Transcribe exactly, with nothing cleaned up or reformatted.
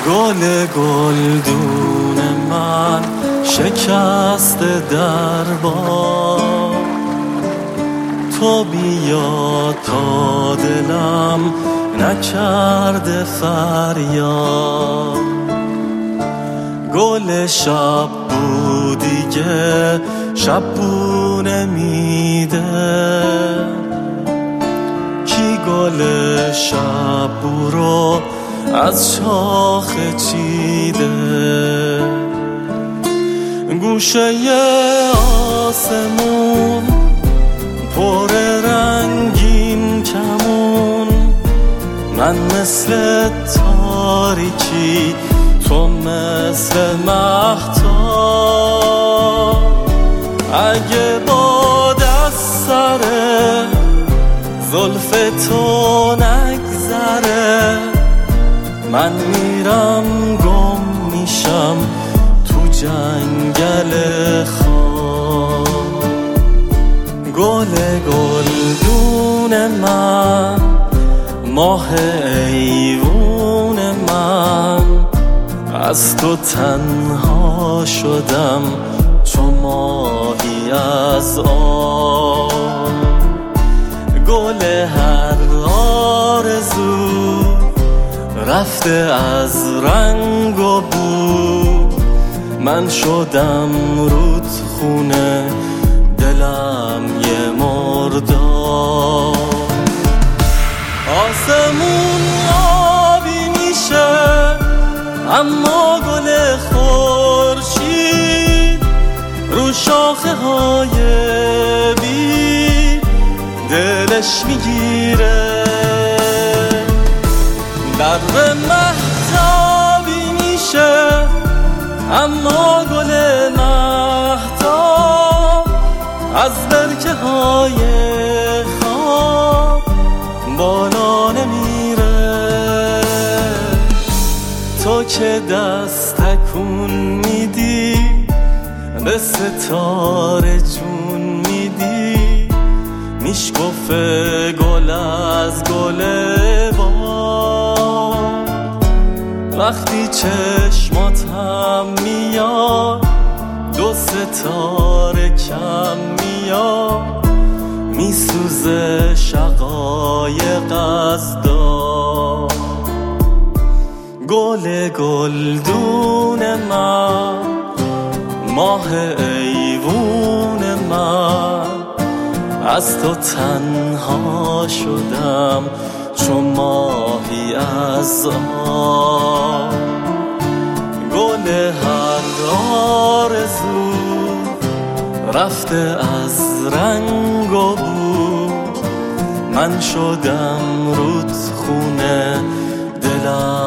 گل گلدون من شکسته در باد، تو بیا تا دلم نکرده فریاد. گل شب بودی که شب بو نمیده، کی گل شب بو رو از شاخه چیده. گوشه آسمون پر رنگین کمون، من مثل تاریکی تو مثل مهتاب. اگه با دست سر زلف تو نگذره، من میرم گم میشم تو جنگل خواب. گل گلدون من، ماه ایوون من، از تو تنها شدم چو ماهی از آب. گل هر آرزو رفته از رنگ و بو، من شدم رود خونه دلم یه مرداب. آسمون آبی میشه اما گل خورشید رو شاخه های بی دلش میگیره. در مهتابی میشه اما گل مهتاب از برکه های خواب بالا نمیره. تو که دست تکون میدی به ستاره جون میدی، میشکفه گل از گل باد. وقتی چشمات هم میاد دو ستاره کم میاد، میسوزه شقایق از داد. گل گلدون من، ماه ایوون من، از تو تنها شدم چو ماهی از آب. گل هر آرزو رفته از رنگ و بو، من شدم رود خونه دلم